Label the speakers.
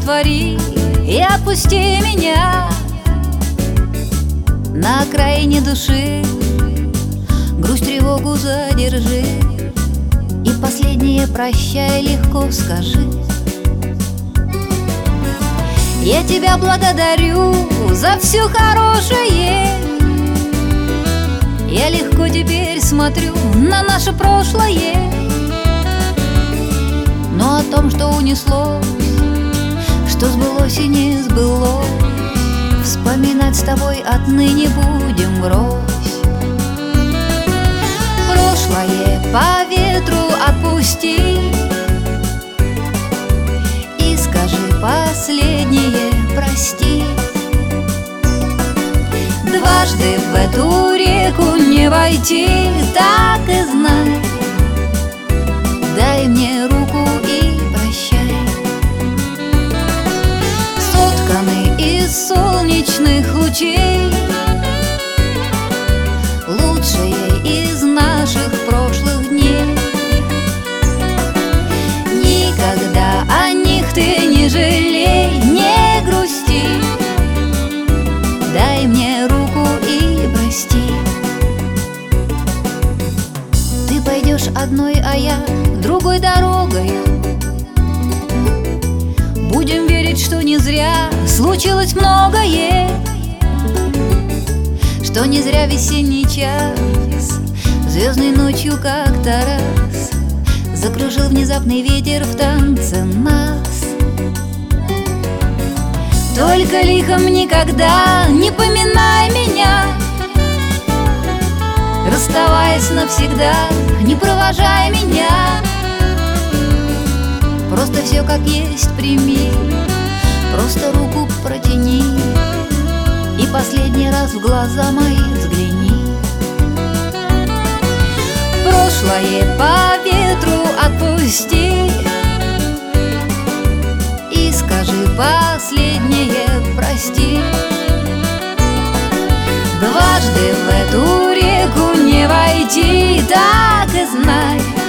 Speaker 1: раствори и отпусти меня. На окраине души грусть, тревогу задержи, и последнее прощай легко скажи. Я тебя благодарю за все хорошее. Я легко теперь смотрю на наше прошлое, но о том, что унеслось, что сбылось и не сбылось, вспоминать с тобой отныне будем врозь. Прошлое по ветру отпусти и скажи последнее прости. Дважды в эту реку не войти, так и знай. Дай мне руку и прощай. Сотканы из солнечных лучей, лучшие из наших прошлых дней. Никогда о них ты не жалей, не грусти. Дай мне руку и прости. Ты пойдешь одной, а я другой дорогой. Будем верить, что не зря случилось многое, что не зря весенний час звездной ночью как-то раз закружил внезапный ветер в танце нас. Только лихом никогда не поминай меня, расставаясь навсегда, не провожай меня. Просто все как есть прими, просто руку протяни и последний раз в глаза мои взгляни. Прошлое по ветру отпусти и скажи последнее прости. Дважды в эту реку не войти, так и знай.